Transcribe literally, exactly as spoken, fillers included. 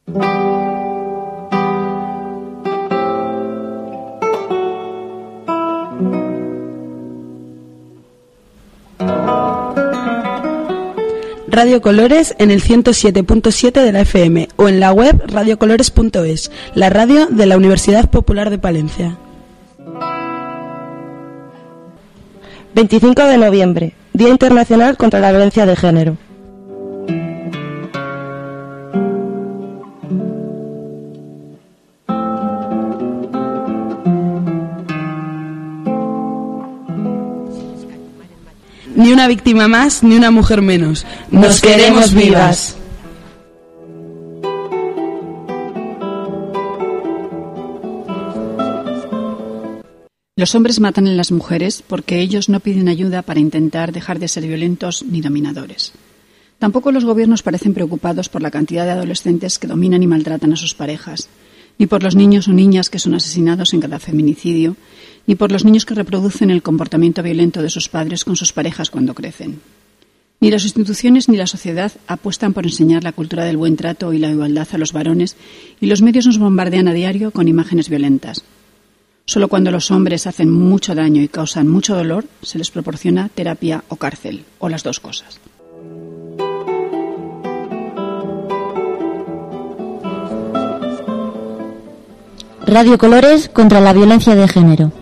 Radio Colores en el ciento siete punto siete de la F M o en la web radio colores punto es, la radio de la Universidad Popular de Palencia. veinticinco de noviembre, Día Internacional contra la Violencia de Género. Ni una víctima más, ni una mujer menos. Nos queremos vivas. Los hombres matan a las mujeres porque ellos no piden ayuda para intentar dejar de ser violentos ni dominadores. Tampoco los gobiernos parecen preocupados por la cantidad de adolescentes que dominan y maltratan a sus parejas, ni por los niños o niñas que son asesinados en cada feminicidio, ni por los niños que reproducen el comportamiento violento de sus padres con sus parejas cuando crecen. Ni las instituciones ni la sociedad apuestan por enseñar la cultura del buen trato y la igualdad a los varones, y los medios nos bombardean a diario con imágenes violentas. Solo cuando los hombres hacen mucho daño y causan mucho dolor se les proporciona terapia o cárcel, o las dos cosas. Radio Colores contra la violencia de género.